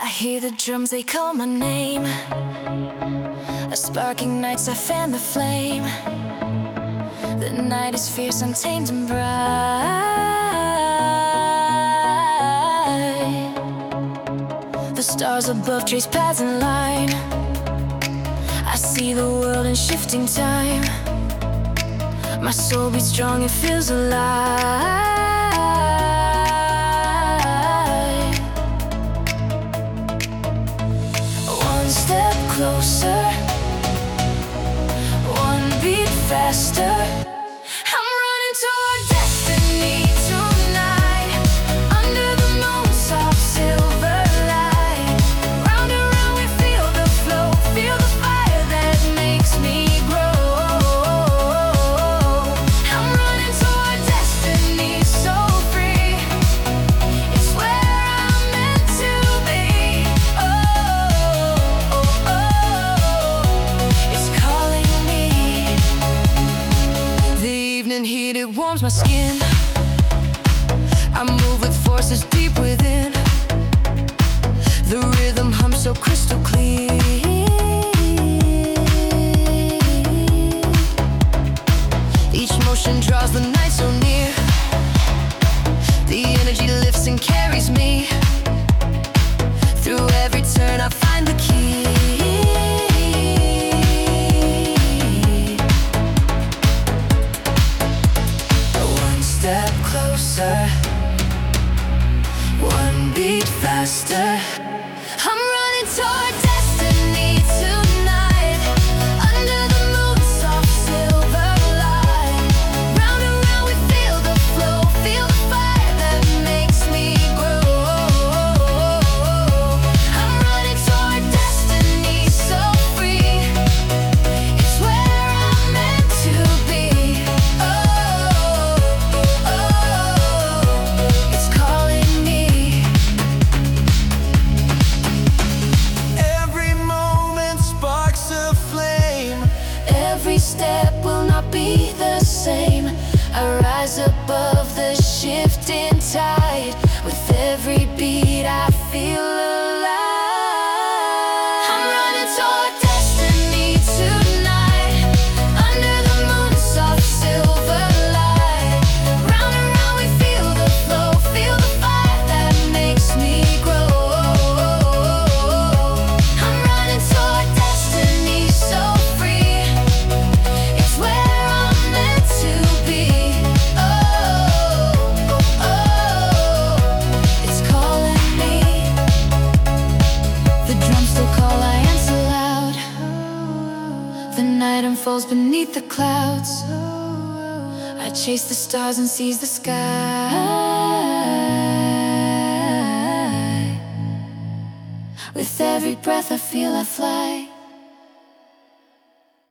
hear the drums, they call my name. A sparking nights, I fan the flame. The night is fierce, untamed and bright. The stars above trace paths in line. I see the world in shifting time. My soul beats strong, it feels alive. One step closer, one beat faster. I'm running toward destiny tonight. Under the moon's soft silver light. Round and round we feel the flow, feel the fire that makes me grow. I'm running toward destiny so free. It's where I'm meant to be. It's calling me. The evening heat, it warms my skin. I move with forces deep within. The rhythm hums so crystal clear. Each motion draws the night so near. The energy lifts and carries me. Through every turn I find the key. One step closer, one beat faster. I'm running toward destiny tonight. Under the moon's soft silver light. Round and round we feel the flow, feel the fire that makes me grow. I'm running toward destiny so free. It's where I'm meant to be. It's calling me. Every moment sparks a flame. Every step will not be the same. I rise above the shifting tide. With every beat I feel alive. I'm running toward destiny tonight. Under the moon's soft silver light. Round and round we feel the flow, feel the fire that makes me grow. I'm running toward destiny so free. It's where I'm meant to be. It's calling me. The drums still call, I answer loud. The night unfolds beneath the clouds. I chase the stars and seize the sky. With every breath I feel I fly.